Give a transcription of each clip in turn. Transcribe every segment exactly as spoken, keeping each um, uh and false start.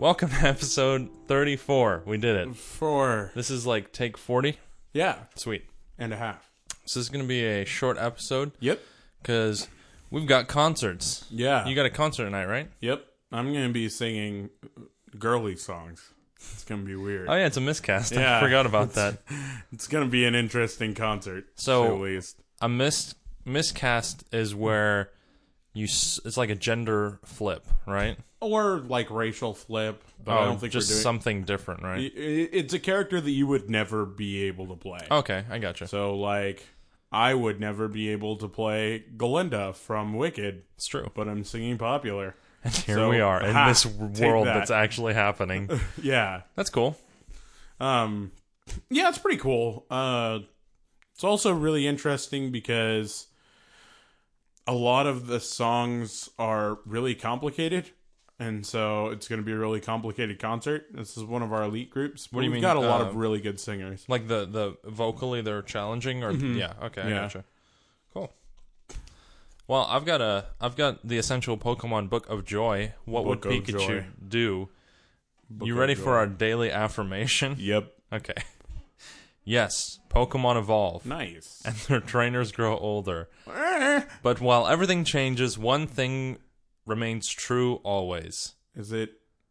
Welcome to episode thirty-four. We did it. Four. This is like take forty. Yeah. Sweet. And a half. So this is going to be a short episode. Yep. Because we've got concerts. Yeah. You got a concert tonight, right? Yep. I'm going to be singing girly songs. It's going to be weird. Oh, yeah, it's a miscast. Yeah. I forgot about that. It's going to be an interesting concert. So, at least. A mis- miscast is where you s- it's like a gender flip, right? Or like racial flip. But oh, I don't think just we're doing something different, right? it. It's a character that you would never be able to play. Okay, I gotcha. So, like, I would never be able to play Glinda from Wicked. It's true. But I'm singing Popular. And here So, we are in ha, this take world that. that's actually happening. Yeah. That's cool. Um, yeah, it's pretty cool. Uh, it's also really interesting because a lot of the songs are really complicated, and so it's going to be a really complicated concert. This is one of our elite groups. What do you We've mean, got a lot uh, of really good singers. Like the, the vocally they're challenging, or yeah, okay, I Yeah. gotcha. Cool. Well, I've got a I've got the essential Pokemon Book of Joy. What Book would of Pikachu Joy. do? Book you of ready Joy. for our daily affirmation? Yep. Okay. Yes, Pokemon evolve, Nice. and their trainers grow older. But while everything changes, one thing remains true always. Is it?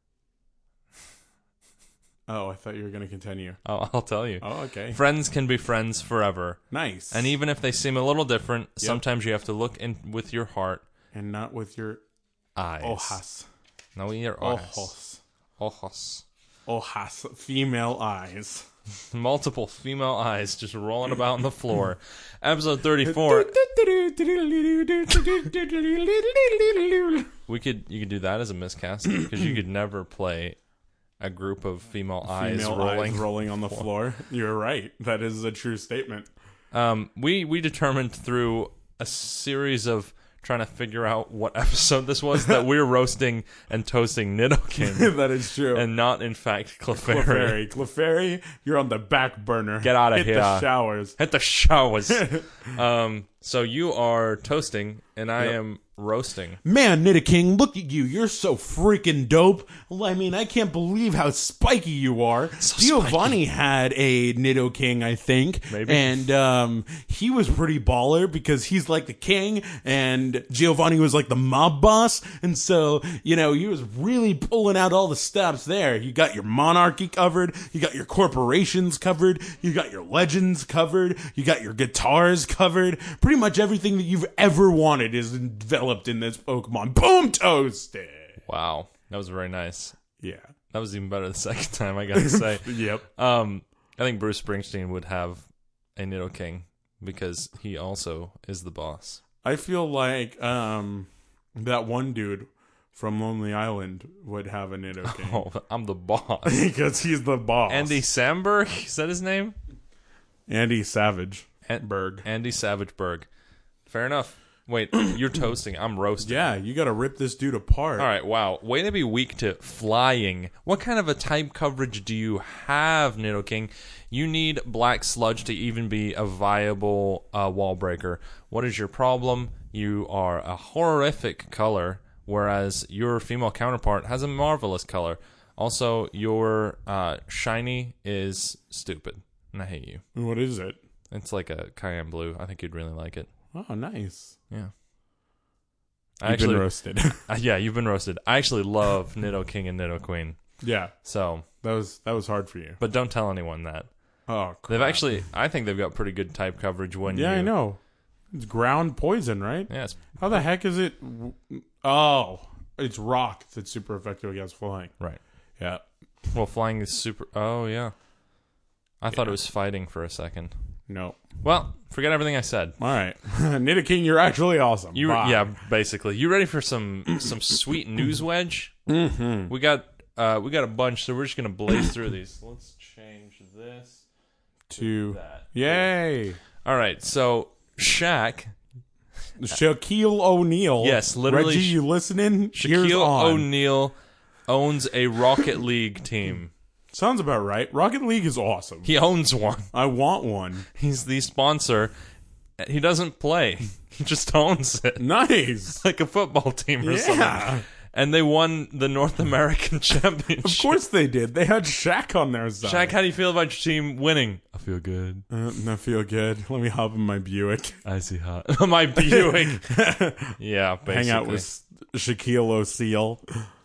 Oh, I thought you were going to continue. Oh, I'll tell you. Oh, okay. Friends can be friends forever. Nice. And even if they seem a little different, sometimes you have to look in with your heart. And not with your Eyes. ojas. No, your eyes. Ojos. Ojos. Ojas. Female eyes. Multiple female eyes just rolling about on the floor. Episode thirty-four. We could you could do that as a miscast because you could never play a group of female eyes Female rolling. eyes rolling on the floor. You're right. That is a true statement. Um, we we determined through a series of trying to figure out what episode this was that we're roasting and toasting Nidoking. That is true. And not, in fact, Clefairy. Clefairy. Clefairy, you're on the back burner. Get outta Hit here. the showers. Hit the showers. um, so you are toasting, and I Yep. am roasting. Man, Nidoking, look at you. You're so freaking dope. Well, I mean, I can't believe how spiky you are. So Giovanni had a Nidoking, I think. Maybe. And um, he was pretty baller because he's like the king, and Giovanni was like the mob boss. And so, you know, he was really pulling out all the stops there. You got your monarchy covered. You got your corporations covered. You got your legends covered. You got your guitars covered. Pretty much everything that you've ever wanted is developed in this Pokemon. Boom, toasted. Wow. That was very nice. Yeah. That was even better the second time, I gotta say. Yep. Um, I think Bruce Springsteen would have a Nidoking because he also is the boss. I feel like um that one dude from Lonely Island would have a Nidoking. Oh, I'm the boss. Because he's the boss. Andy Samberg? Is that his name? Andy Savage. An- Berg. Andy Savageberg. Fair enough. Wait, you're toasting. I'm roasting. Yeah, you gotta rip this dude apart. All right, wow. Way to be weak to flying. What kind of a type coverage do you have, Nidoking? You need Black Sludge to even be a viable uh, wall breaker. What is your problem? You are a horrific color, whereas your female counterpart has a marvelous color. Also, your uh, shiny is stupid, and I hate you. What is it? It's like a cayenne blue. I think you'd really like it. Oh, nice. Yeah. You've I actually, been roasted. uh, yeah, you've been roasted. I actually love Nidoking and Nidoqueen. Yeah. So, That was that was hard for you. but don't tell anyone that. Oh, crap. They've actually, I think they've got pretty good type coverage when Yeah, you. I know. It's ground poison, right? Yeah, it's, How the heck is it? Oh, it's rock that's super effective against flying. right. Yeah. Well, flying is super. Oh, yeah. I thought it was fighting for a second. No. Well, forget everything I said. All right. Nidoking, you're actually awesome. You, Bye. yeah, basically. You ready for some some sweet news wedge? Mm-hmm. We got uh, we got a bunch, so we're just gonna blaze through these. Let's change this To that. Yay. All right, so Shaq, Shaquille O'Neal. Yes, literally Reggie, Sh- you listening? Ears Shaquille on. O'Neal owns a Rocket League team. Sounds about right. Rocket League is awesome. He owns one. I want one. He's the sponsor. He doesn't play. He just owns it. Nice. Like a football team or Yeah. something. and they won the North American Championship. Of course they did. They had Shaq on their side. Shaq, how do you feel about your team winning? I feel good. Uh, I feel good. Let me hop in my Buick. I see hot. My Buick. Yeah, basically. Hang out with Shaquille O'Seal.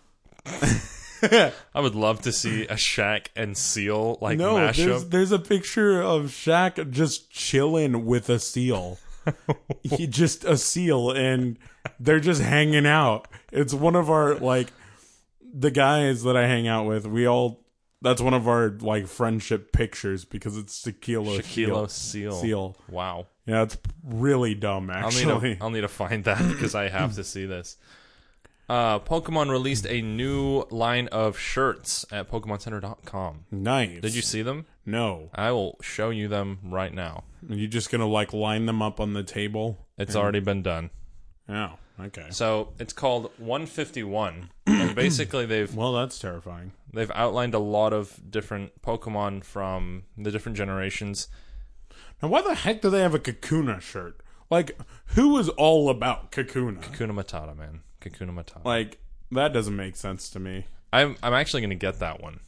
I would love to see a Shaq and Seal like no, mashup. there's, there's a picture of Shaq just chilling with a seal. He just a seal, and they're just hanging out. It's one of our like the guys that I hang out with. We all that's one of our like friendship pictures because it's Shaquille O'Seal. Shaquille O'Seal. Seal. Wow. Yeah, it's really dumb. Actually, I'll need to, I'll need to find that because I have to see this. Uh, Pokemon released a new line of shirts at Pokemon Center dot com. Nice. Did you see them? No. I will show you them right now. Are you just gonna like line them up on the table? It's already been done. Oh, okay. So it's called one fifty-one, and basically they've Well, that's terrifying. they've outlined a lot of different Pokemon from the different generations. Now, why the heck do they have a Kakuna shirt? Like, who is all about Kakuna? Kakuna Matata, man. Kakuna Matata. Like, that doesn't make sense to me. I'm I'm actually going to get that one.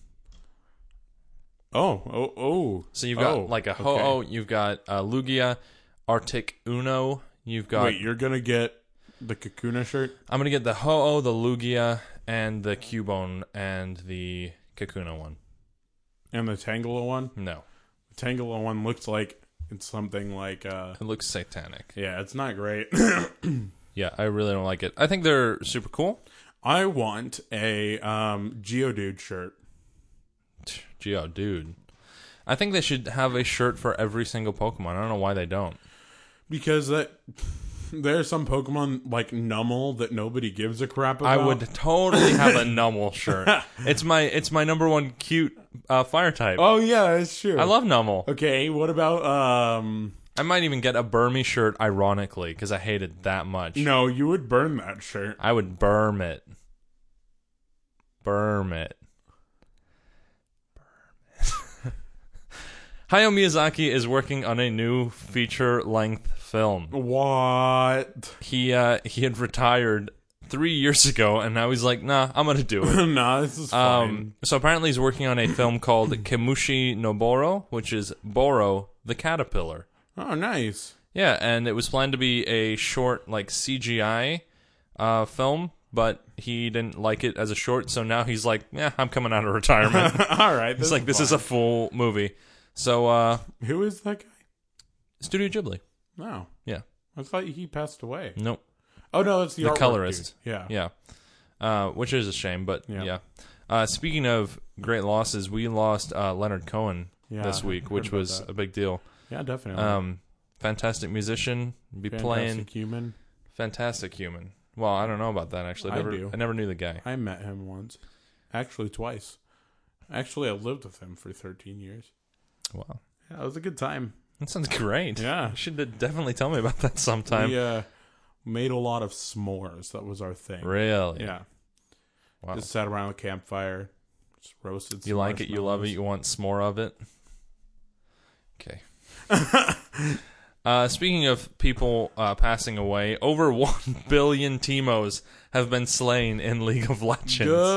Oh, oh, oh. So you've got oh, like a Ho-Oh, okay. you've got uh, Lugia, Arctic Uno, you've got... Wait, you're going to get the Kakuna shirt? I'm going to get the Ho-Oh, the Lugia, and the Cubone, and the Kakuna one. And the Tangela one? No. The Tangela one looks like it's something like... Uh, It looks satanic. yeah, it's not great. Yeah, I really don't like it. I think they're super cool. I want a um, Geodude shirt. Geo, dude. I think they should have a shirt for every single Pokemon. I don't know why they don't. Because that there's some Pokemon like Numel that nobody gives a crap about. I would totally have a Numel shirt. It's my it's my number one cute uh, fire type. Oh yeah, that's true. I love Numel. Okay, what about um? I might even get a Burmy shirt, ironically, because I hate it that much. No, you would burn that shirt. I would burn it. Burn it. Hayao Miyazaki is working on a new feature-length film. What? He uh, he had retired three years ago, and now he's like, nah, I'm gonna do it. Nah, this is fine. Um, so apparently he's working on a film called Kemushi no Boro, which is Boro the Caterpillar. Oh, nice. Yeah, and it was planned to be a short, like, C G I uh, film, but he didn't like it as a short, so now he's like, yeah, I'm coming out of retirement. All right. He's like, this is a full movie. So, uh, Who is that guy? Studio Ghibli. Oh. Yeah. I thought he passed away. Nope. Oh, no, that's the, The artwork colorist. dude. Yeah. Yeah. Uh, which is a shame, but yeah. Yeah. Uh, speaking of great losses, we lost uh, Leonard Cohen Yeah, this I week, heard which about was that. a big deal. Yeah, definitely. Um, fantastic musician, be Fantastic playing human. fantastic human. Well, I don't know about that actually. I I never, do. I never knew the guy. I met him once. Actually, twice. Actually, I lived with him for thirteen years. Wow, Yeah, it was a good time. that sounds great. Yeah. You should definitely tell me about that sometime. We uh, made a lot of s'mores. That was our thing. Really? Yeah. Wow. Just sat around the campfire, just roasted some You like it, you love it, marshmallows. you want some more of it. Okay. uh, speaking of people uh, passing away, over one billion Teemos have been slain in League of Legends.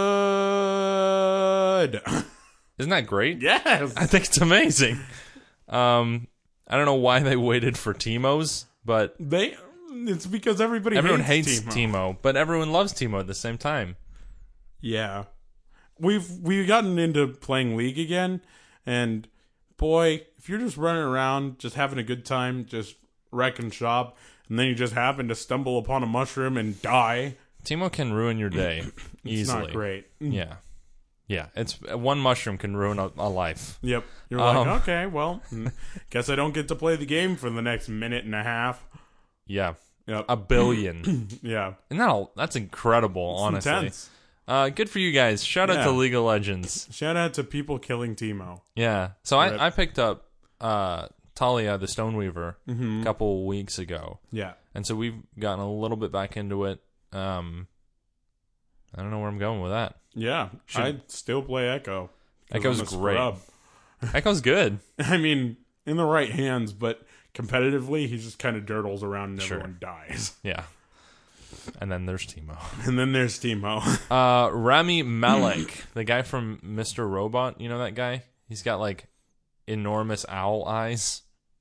Good. Isn't that great? Yes. I think it's amazing. Um, I don't know why they waited for Teemos, but They. It's because everybody everyone hates, hates Teemo. Teemo, but everyone loves Teemo at the same time. Yeah. We've we've gotten into playing League again, and boy, if you're just running around, just having a good time, just wrecking shop, and then you just happen to stumble upon a mushroom and die, Teemo can ruin your day it's easily. not great. Yeah. Yeah, it's one mushroom can ruin a, a life. Yep. You're Um, like, okay, well, mm, guess I don't get to play the game for the next minute and a half. Yeah. Yep. A billion. Yeah. And that that's incredible, It's honestly. intense. Uh, good for you guys. Shout out Yeah. to League of Legends. Shout out to people killing Teemo. Yeah. So Rip. I, I picked up uh, Talia the Stoneweaver Mm-hmm. a couple weeks ago. Yeah. And so we've gotten a little bit back into it. Um, I don't know where I'm going with that. Yeah. Should- I'd still play Echo. 'cause Echo's I'm a great. scrub. Echo's good. I mean, in the right hands, but competitively, he just kind of dirtles around and Sure. everyone dies. Yeah. And then there's Timo. And then there's Timo. Uh, Rami Malek, the guy from Mister Robot. You know that guy? He's got like enormous owl eyes.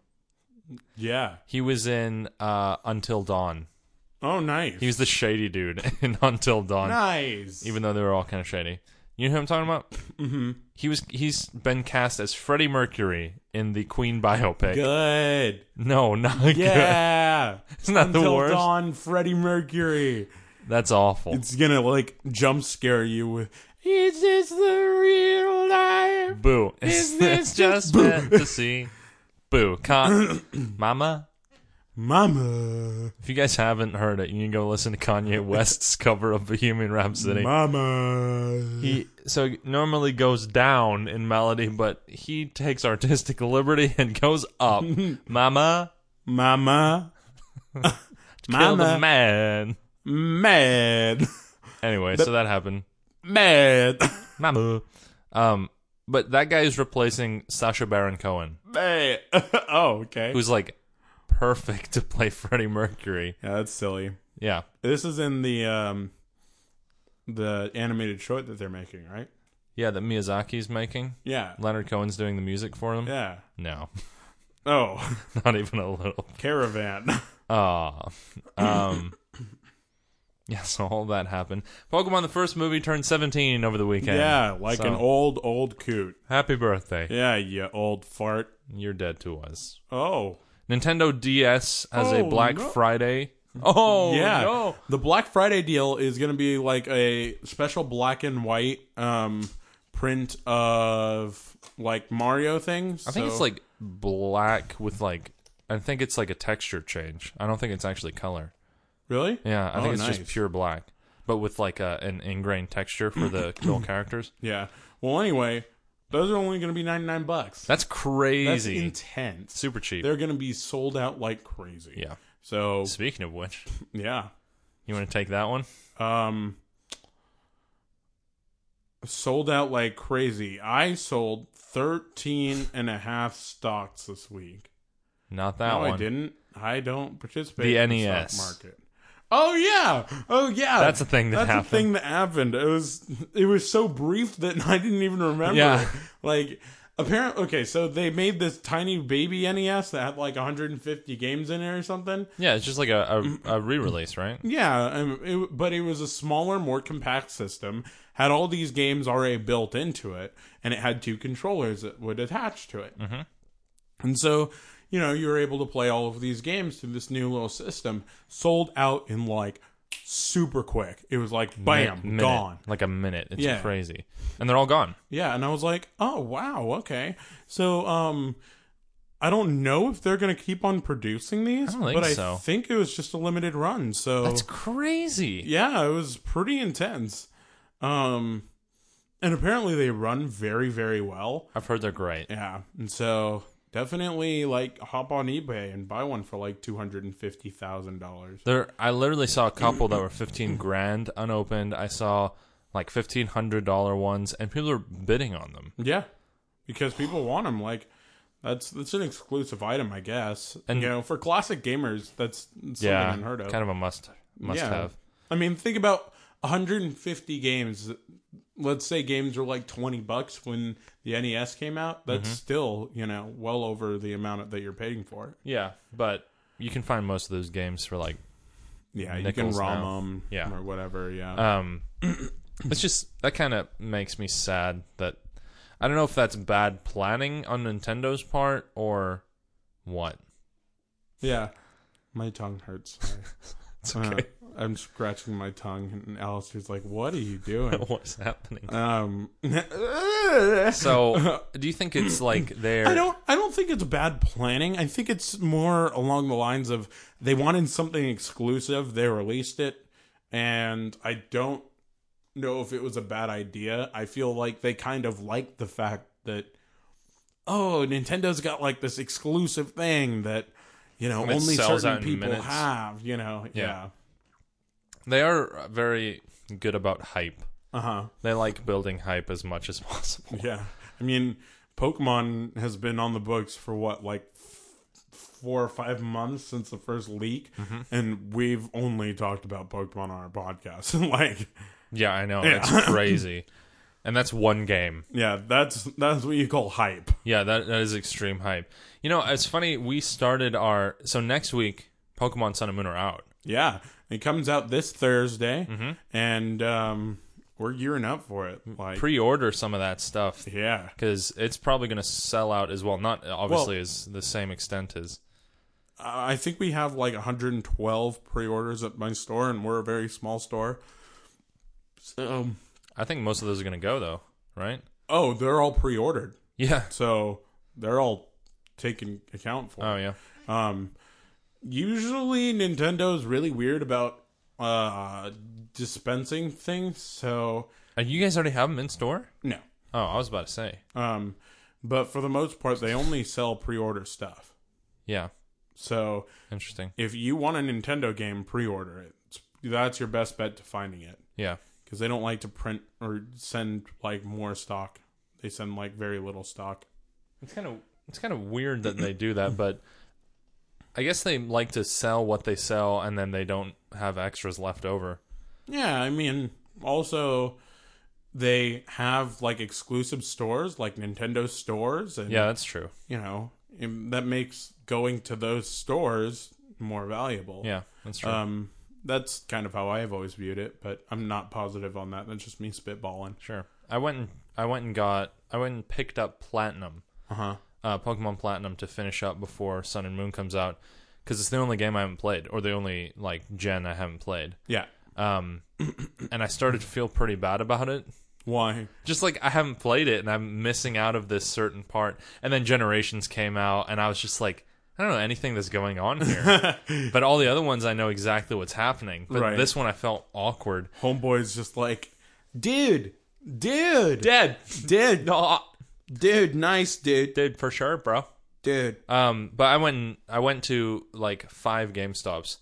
Yeah. He was in uh, Until Dawn. Oh, nice. He was the shady dude in Until Dawn. Nice. Even though they were all kind of shady. You know who I'm talking about? Mm-hmm. He was. He's been cast as Freddie Mercury in the Queen biopic. Good. No, not good. Yeah. It's not Until the worst. Dawn, Freddie Mercury. That's awful. It's gonna like jump scare you with. Is this the real life? Boo. Is It's, this it's just boo? meant to see. Boo. Con- Mama. Mama. If you guys haven't heard it, you can go listen to Kanye West's cover of Bohemian Rhapsody. Mama. He so it normally goes down in melody, but he takes artistic liberty and goes up. Mama, Mama. kill the Mama. man. Mad. Anyway, so that happened. Mad. Mama. Um, but that guy is replacing Sacha Baron Cohen, Mad. Oh, okay. who's like perfect to play Freddie Mercury. Yeah, that's silly. Yeah. This is in the um the animated short that they're making, right? Yeah, that Miyazaki's making. Yeah. Leonard Cohen's doing the music for them. Yeah. No, Oh, not even a little. Caravan. Aw. Um, yeah, so all that happened. Pokemon, the first movie, turned seventeen over the weekend. Yeah, like So, an old, old coot. Happy birthday. Yeah, you old fart. You're dead to us. Oh. Nintendo D S has a Oh, Black no. Friday. Oh, Yeah. no. The Black Friday deal is going to be like a special black and white um, print of like Mario things. I think So- it's like black with like, I think it's like a texture change. I don't think it's actually color. Really? Yeah, I Oh, think it's nice. just pure black, but with like a, an ingrained texture for the little characters. Yeah. Well, anyway, those are only going to be ninety-nine bucks. That's That's crazy. intense. Super cheap. They're going to be sold out like crazy. Yeah. So, Speaking of which, yeah. you want to take that one? Um, sold out like crazy. I sold thirteen and a half stocks this week. Not that no, one. I didn't. I don't participate The in N E the S. stock market. Oh yeah. Oh yeah. That's a thing that That's happened. a thing that happened. It was it was so brief that I didn't even remember. Yeah. Like apparently okay, so they made this tiny baby N E S that had like one hundred fifty games in it or something. Yeah, it's just like a, a, a re-release, right? Yeah, um, it, but it was a smaller, more compact system. Had all these games already built into it, and it had two controllers that would attach to it. Mm-hmm. And so, you know, you were able to play all of these games through this new little system. Sold out in like super quick. It was like bam, Minute- gone. Like a minute. It's Yeah. crazy. And they're all gone. Yeah, and I was like, oh wow, okay. So, um, I don't know if they're going to keep on producing these, I don't think but I so. think it was just a limited run. So That's crazy. yeah, it was pretty intense. Um, and apparently they run very, very well. I've heard they're great. Yeah, and so definitely like hop on eBay and buy one for like two hundred and fifty thousand dollars. There, I literally saw a couple that were fifteen grand unopened. I saw like fifteen hundred dollar ones, and people are bidding on them. Yeah, because people want them. Like that's that's an exclusive item, I guess. And- And you know, for classic gamers, that's something Yeah, unheard of. kind of a must must Yeah. have. I mean, think about one hundred fifty games. Let's say games were like twenty bucks when the N E S came out. That's Mm-hmm. still, you know, well over the amount that you're paying for it. Yeah, but you can find most of those games for like Yeah, you Nickels can ROM now. them Yeah. or whatever. Yeah. um it's just that kind of makes me sad that I don't know if that's bad planning on Nintendo's part or what. yeah. My tongue hurts. Sorry. It's okay. Uh, I'm scratching my tongue, and Alistair's like, "What are you doing?" What's happening? um. So, do you think it's like they're I don't. I don't think it's bad planning. I think it's more along the lines of they wanted something exclusive. They released it, and I don't know if it was a bad idea. I feel like they kind of liked the fact that oh, Nintendo's got like this exclusive thing that you know And it only sells certain out in people minutes. have. You know, Yeah. yeah. they are very good about hype. Uh huh. They like building hype as much as possible. Yeah. I mean, Pokemon has been on the books for what, like f- four or five months since the first leak, Mm-hmm. and we've only talked about Pokemon on our podcast. Like, Yeah, I know. Yeah. It's crazy. And that's one game. yeah, that's that's what you call hype. Yeah, that that is extreme hype. You know, it's funny, we started our so next week Pokemon Sun and Moon are out. Yeah, it comes out this Thursday, Mm-hmm. and um, we're gearing up for it. Like, Pre-order some of that stuff yeah, because it's probably going to sell out as well. Not obviously as the same extent as I think we have like one hundred twelve pre-orders at my store, and we're a very small store. So, I think most of those are going to go though, right? oh, they're all pre-ordered, Yeah. so they're all taken account for. Oh yeah. Um, usually Nintendo's really weird about uh dispensing things, so And you guys already have them in store? no. Oh, I was about to say. Um, but for the most part, they only sell pre-order stuff. Yeah. So Interesting. if you want a Nintendo game, pre-order it. It's, that's your best bet to finding it, Yeah. because they don't like to print or send like more stock. They send like very little stock. It's kind of it's kind of weird that they do that, but I guess they like to sell what they sell and then they don't have extras left over. Yeah, I mean, also they have like exclusive stores, like Nintendo stores, and Yeah, that's true. you know, and that makes going to those stores more valuable. Yeah, that's true. Um, that's kind of how I've always viewed it, but I'm not positive on that. That's just me spitballing. Sure. I went and I went and got I went and picked up Platinum, Uh-huh. uh, Pokemon Platinum to finish up before Sun and Moon comes out because it's the only game I haven't played or the only like gen I haven't played. Yeah. Um, and I started to feel pretty bad about it. Why? Just like I haven't played it and I'm missing out of this certain part. And then Generations came out and I was just like, I don't know anything that's going on here. But all the other ones I know exactly what's happening. But Right. this one I felt awkward. Homeboy's just like, dude, dude, Dead. dude, No, dude, nice, dude, dude, for sure, bro. dude. Um, but I went and, I went to like five GameStops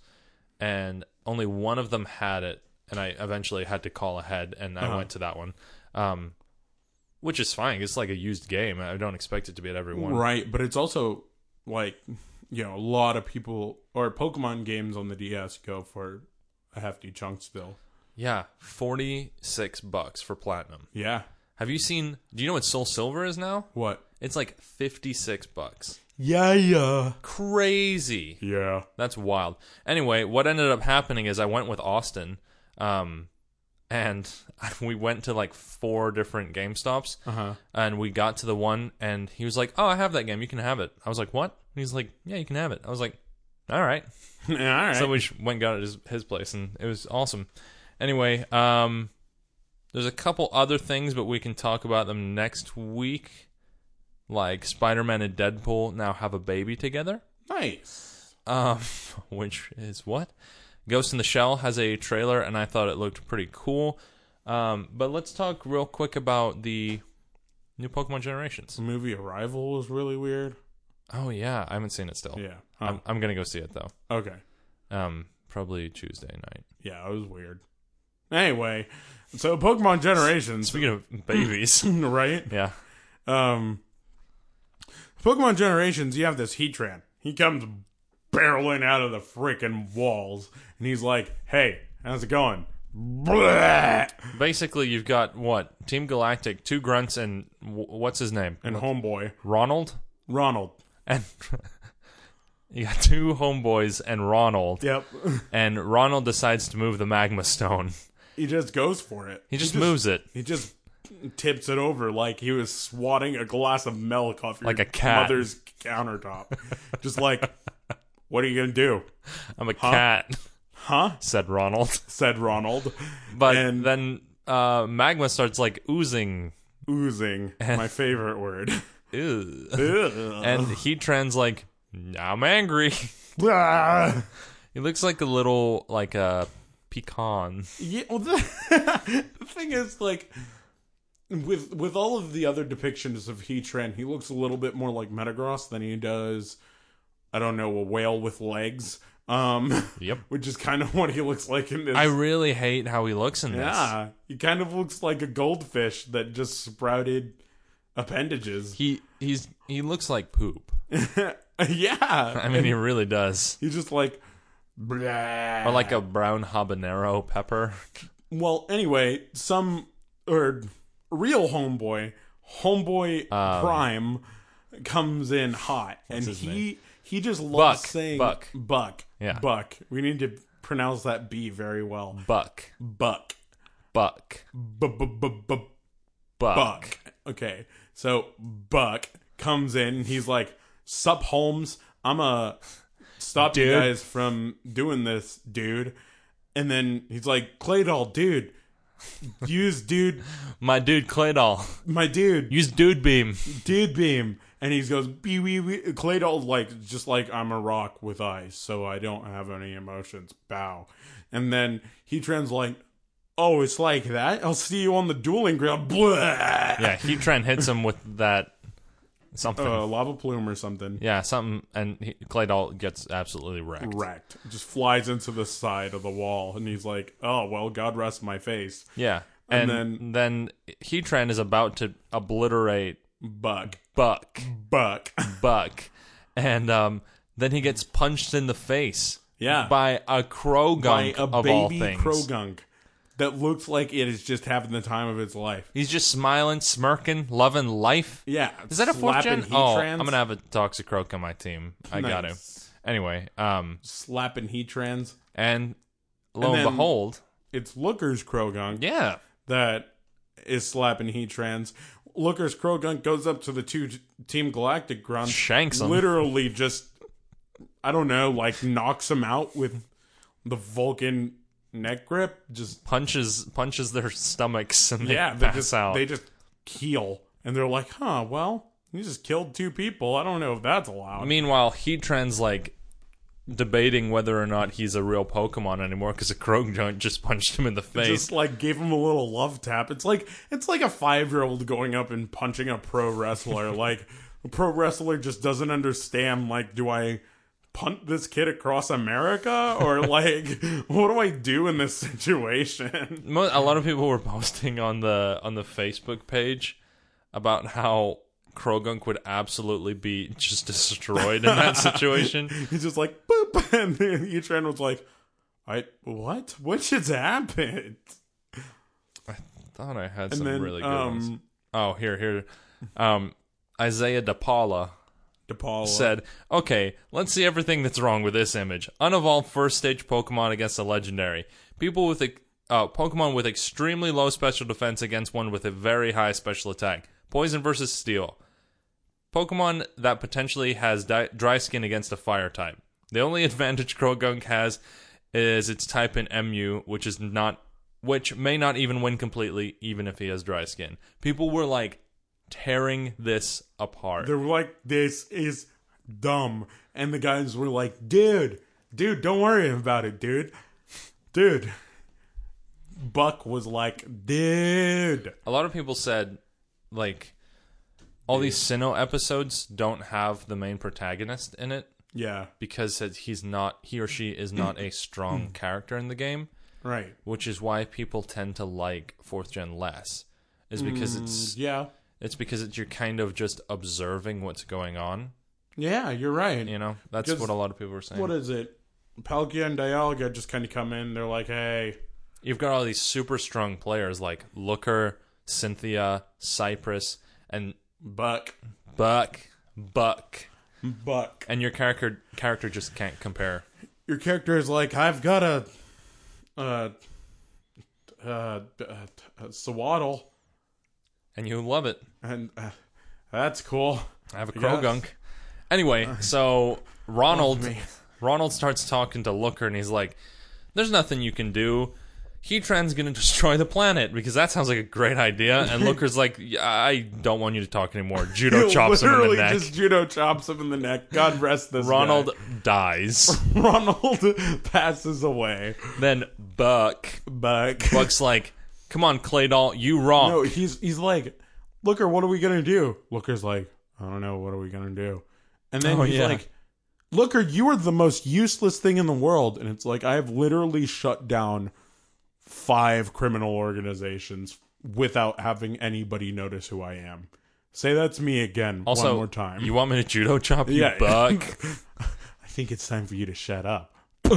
and only one of them had it. And I eventually had to call ahead and I Uh-huh. went to that one. Um, which is fine. It's like a used game. I don't expect it to be at every one. Right, but it's also like, you know, a lot of people or Pokemon games on the D S go for a hefty chunk still. Yeah, forty-six bucks for Platinum. Yeah. Have you seen, do you know what Soul Silver is now? What? It's like fifty-six bucks. Yeah, yeah. Crazy. Yeah. That's wild. Anyway, what ended up happening is I went with Austin, um, and we went to like four different GameStops, Uh-huh. and we got to the one, and he was like, "Oh, I have that game. You can have it." I was like, "What?" And he's like, "Yeah, you can have it." I was like, "All right." All right. So we just went and got it at his, his place, and it was awesome. Anyway, um, there's a couple other things, but we can talk about them next week. Like Spider-Man and Deadpool now have a baby together. Nice. Um, which is what? Ghost in the Shell has a trailer, and I thought it looked pretty cool. Um, but let's talk real quick about the new Pokemon Generations. The movie Arrival was really weird. Oh yeah, I haven't seen it still. Yeah. Huh. I'm I'm gonna go see it though. Okay. Um, probably Tuesday night. Yeah, it was weird. Anyway, so Pokemon Generations, Speaking of babies, right? yeah. Um, Pokemon Generations, you have this Heatran. He comes barreling out of the frickin' walls, and he's like, "Hey, how's it going?" Blah! Basically, you've got what? Team Galactic, two grunts, and w- what's his name? And homeboy Ronald. Ronald. And you got two homeboys and Ronald. Yep. And Ronald decides to move the magma stone. He just goes for it. He just moves it. He just tips it over like he was swatting a glass of milk off your Like a cat. mother's countertop. Just like, what are you gonna do? I'm a cat, Huh? said Ronald. Said Ronald. But And- then uh, magma starts like oozing. Oozing. My favorite word. Ew. Ugh. And Heatran's like, I'm angry. Ah. He looks like a little, like a pecan. Yeah, well, the, the thing is, like, with with all of the other depictions of Heatran, he looks a little bit more like Metagross than he does, I don't know, a whale with legs. Um, Yep. which is kind of what he looks like in this. I really hate how he looks in this. yeah, he kind of looks like a goldfish that just sprouted appendages. He he's he looks like poop. Yeah. I mean, he really does. He's just like, blah. Or like a brown habanero pepper. Well, anyway, some or real homeboy, homeboy Um, Prime, comes in hot, and his he name? he just loves Buck. saying Buck. Buck. Yeah. Buck. We need to pronounce that B very well. Buck. Buck. Buck. B-b-b-b- Buck. Buck. Okay, so Buck comes in, and he's like, "Sup, Holmes? I'm a stop you Dude. guys from doing this, dude." And then he's like, "Claydol, dude, use dude, My dude Claydol. my dude, Use dude beam. dude beam." And he goes, "Bee wee wee." Claydol like just like, "I'm a rock with ice, so I don't have any emotions. Bow." And then he trans like, "Oh, it's like that. I'll see you on the dueling ground." Blah. Yeah, Heatran hits him with that something. Uh, lava plume or something. yeah, something, and he, Claydol gets absolutely wrecked. Wrecked. Just flies into the side of the wall, and he's like, "Oh well, God rest my face." Yeah, And and, then then Heatran is about to obliterate Buck, Buck, Buck. Buck, and um, then he gets punched in the face. Yeah. by a Krogunk By a of all baby things. Krogunk that looks like it is just having the time of its life. He's just smiling, smirking, loving life. Yeah. Is that a fourth gen? slapping Oh, Heatrans. I'm gonna have a Toxicroak on my team. I got to. Nice. Anyway, um, Slapping Heatrans. and lo And and, then- behold, It's Looker's Krogunk yeah, that is slapping Heatrans. Looker's Krogunk goes up to the two Team Galactic grunts. shanks him. Literally just, I don't know, like knocks him out with the Vulcan neck grip. Just, punches punches their stomachs and they yeah, they pass just, out. they just keel. And they're like, huh, well, you just killed two people. I don't know if that's allowed. Meanwhile, Heatran's like debating whether or not he's a real Pokemon anymore because a Krogunk just punched him in the face. Just like gave him a little love tap. It's like it's like a five year old going up and punching a pro wrestler. Like a pro wrestler just doesn't understand. Like, do I punt this kid across America or like what do I do in this situation? Mo- a lot of people were posting on the on the Facebook page about how Krogunk would absolutely be just destroyed in that situation. He's just like boop, and then Heatran was like, "I what? What just happened?" Thought I had And some then really good ones. um, Oh, here, here. Um, Isaiah DePaula DePaula said, "Okay, let's see everything that's wrong with this image. Unevolved first stage Pokemon against a legendary. People with a uh, Pokemon with extremely low special defense against one with a very high special attack. Poison versus Steel. Pokemon that potentially has di- dry skin against a fire type. The only advantage Krogunk has is its type in M U, which is not, which may not even win completely, even if he has dry skin." People were like tearing this apart. They were like, "This is dumb," and the guys were like, "Dude, dude, don't worry about it, dude, dude." Buck was like, "Dude." A lot of people said, like, all these Sinnoh episodes don't have the main protagonist in it Yeah, because it- he's not, he or she is not a strong character in the game, right. which is why people tend to like fourth gen less. Is because it's Yeah, it's because it's you're kind of just observing what's going on. yeah, you're right. You know, that's 'Cause what a lot of people were saying. What is it? Palkia and Dialga just kind of come in. They're like, "Hey, You've got all these super strong players like Looker, Cynthia, Cypress, and Buck, Buck, Buck, Buck." and your character character just can't compare. Your character is like, "I've got a, uh, uh, uh, uh Swaddle, And you love it. and uh, that's cool." I have a I guess. Krogunk. Anyway, so Ronald me. Ronald starts talking to Looker, and he's like, "There's nothing you can do. Heatran's gonna destroy the planet because that sounds like a great idea." And Looker's like, "Yeah, I don't want you to talk anymore." Judo chops him in the Literally neck. just judo chops him in the neck. God rest this Ronald guy. dies. Ronald passes away. Then Buck. Buck. Buck's like, "Come on, Claydol, you rock." No, he's he's like, "Looker, what are we gonna do?" Looker's like, "I don't know. What are we gonna do?" And then Oh, he's yeah. like, "Looker, you are the most useless thing in the world." And it's like, I have literally shut down five criminal organizations without having anybody notice who I am. Say that to me again Also, one more time. You want me to judo chop you, Yeah. buck? I think it's time for you to shut up.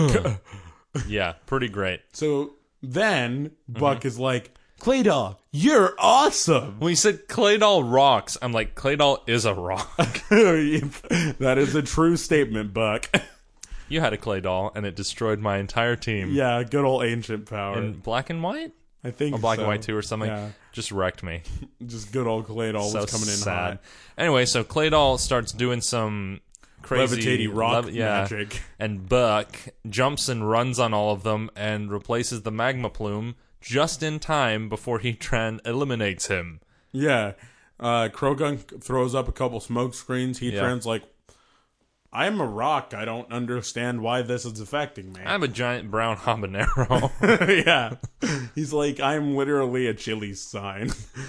Yeah, pretty great. So then Mm-hmm. Buck is like, Claydol, you're awesome. When you said Claydol rocks, I'm like, Claydol is a rock. That is a true statement, Buck. You had a Claydol, and it destroyed my entire team. Yeah, good old ancient power. In black and white? I think Or black so. and white two or something? Yeah, Just wrecked me. just good old Claydol So was coming in sad. hot. Anyway, so Claydol starts doing some crazy Levitating rock lev- yeah, magic. and Buck jumps and runs on all of them and replaces the magma plume just in time before Heatran eliminates him. Yeah. Uh, Krogunk throws up a couple smoke screens. Heatran's Yeah. like, I'm a rock. I don't understand why this is affecting me. I'm a giant brown habanero. Yeah. He's like, I'm literally a chili sign.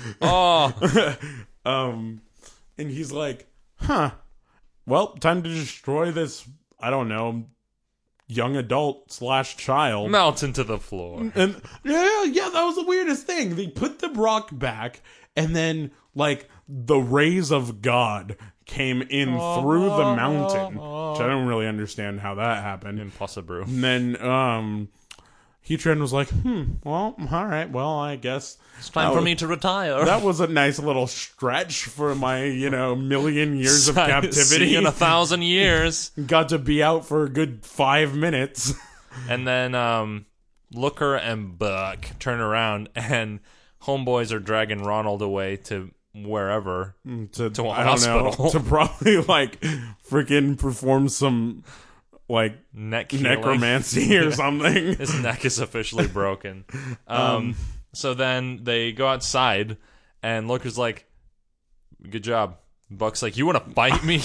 Oh, Um, and he's like, huh. Well, time to destroy this, I don't know, young adult slash child. melt into the floor. And yeah, yeah, that was the weirdest thing. They put the rock back, and then like the rays of God came in through the mountain. Which I don't really understand how that happened. Impossible. And then um Heatran was like, hmm, well, all right, well, I guess It's time that for was- me to retire. that was a nice little stretch for my, you know, million years of See captivity. in a thousand years. Got to be out for a good five minutes. And then um, Looker and Buck turn around, and homeboys are dragging Ronald away to wherever. to, To a I don't know, hospital. to probably like freaking perform some like Neck healing. necromancy or something. His neck is officially broken. Um, so then they go outside, and Looker's like, "Good job." Buck's like, "You want to fight me?"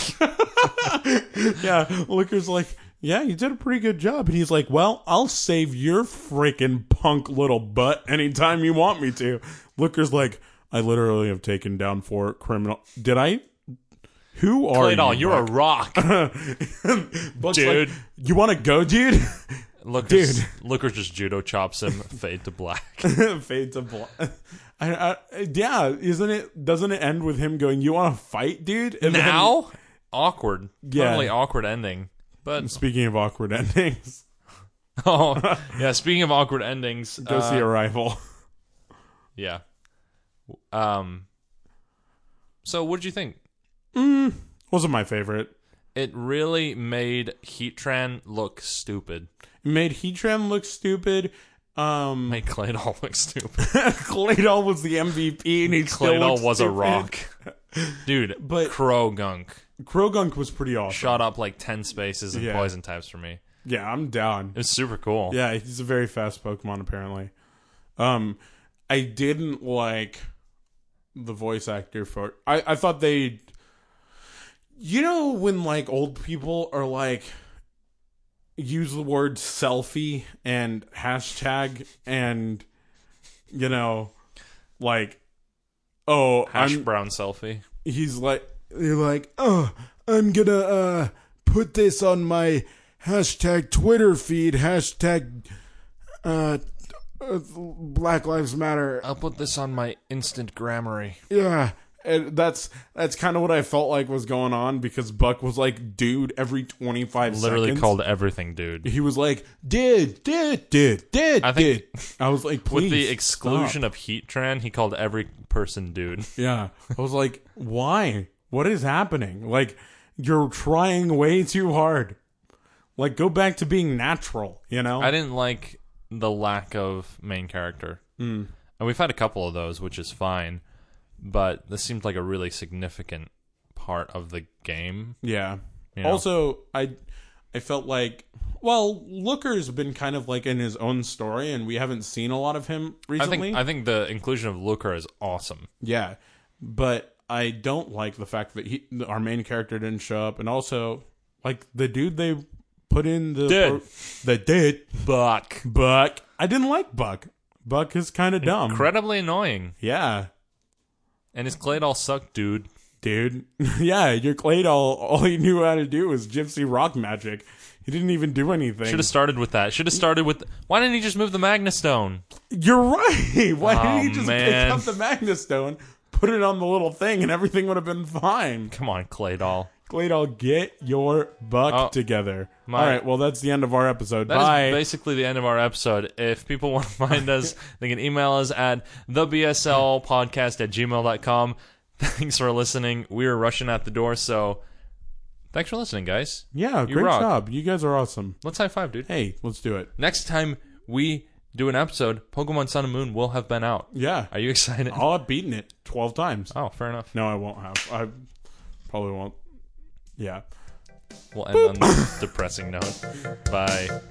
Yeah, Looker's like, yeah, you did a pretty good job. And he's like, well, I'll save your freaking punk little butt anytime you want me to. Looker's like, I literally have taken down four criminal. Did I? Who are Claydol, you? you're a rock, Buck's dude. like, you want to go, dude? Looker's, Dude. Looker just judo chops him, fade to black. Fade to black. I, I, yeah, isn't it? Doesn't it end with him going, "You want to fight, dude?" And then- Now, awkward, Yeah. totally awkward ending. But speaking of awkward endings, oh yeah, speaking of awkward endings, go uh, see Arrival. yeah. Um. So, what did you think? Wasn't my favorite. It really made Heatran look stupid. It made Heatran look stupid. Um, Made Claydol look stupid. Claydol was the M V P, and he still Claydol looked was a stupid. rock, dude. But- Krogunk Krogunk was pretty awesome. shot up like ten spaces in Yeah. poison types for me. Yeah, I'm down. It was super cool. Yeah, he's a very fast Pokemon, apparently. Um, I didn't like the voice actor for. I I thought they. You know when like old people are like use the word selfie and hashtag and you know like oh Hash I'm brown selfie. he's like you're like oh I'm gonna uh put this on my hashtag Twitter feed hashtag uh, uh Black Lives Matter. I'll put this on my instant grammary. Yeah, and that's that's kind of what I felt like was going on because Buck was like, dude, every twenty-five Literally seconds. called everything, dude. He was like, did, did, did, did, I think- did. I was like, please. With the exclusion of Heatran, he called every person dude. Yeah. I was like, why? What is happening? Like, you're trying way too hard. Like, go back to being natural, you know? I didn't like the lack of main character. Mm. And we've had a couple of those, which is fine. But this seemed like a really significant part of the game. Yeah. You know? Also, I I felt like, well, Looker's been kind of like in his own story, and we haven't seen a lot of him I recently. think I think the inclusion of Looker is awesome. Yeah, but I don't like the fact that he, our main character didn't show up, and also like the dude they put in the Did. the did Buck. Buck. I didn't like Buck. Buck is kind of dumb. Incredibly annoying. Yeah, And his Claydol sucked, dude. dude. Yeah, your Claydol. All he knew how to do was Gypsy Rock magic. He didn't even do anything. Should have started with that. Should have started with. Why didn't he just move the Magna Stone? You're right. Why Oh, didn't he just man. pick up the Magna Stone, put it on the little thing and everything would have been fine. Come on, Clay Doll. Clay Doll, get your buck Oh, together. my- All right, well, that's the end of our episode. That Bye. is basically the end of our episode. If people want to find us, they can email us at the B S L podcast at gmail dot com. Thanks for listening. We are rushing out the door, so thanks for listening, guys. Yeah, You great rock. job. You guys are awesome. Let's high five, dude. Hey, let's do it. Next time we do an episode, Pokemon Sun and Moon will have been out. Yeah. Are you excited? I'll have beaten it twelve times. Oh, fair enough. No, I won't have. I probably won't. Yeah. We'll end on this depressing note. Bye.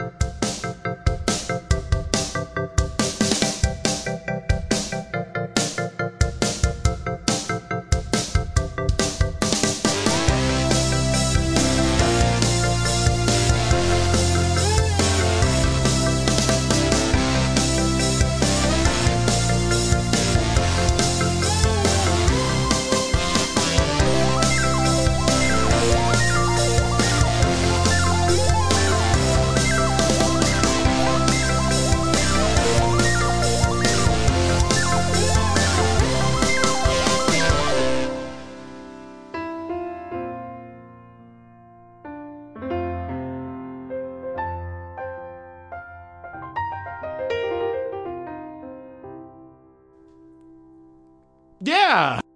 Yeah.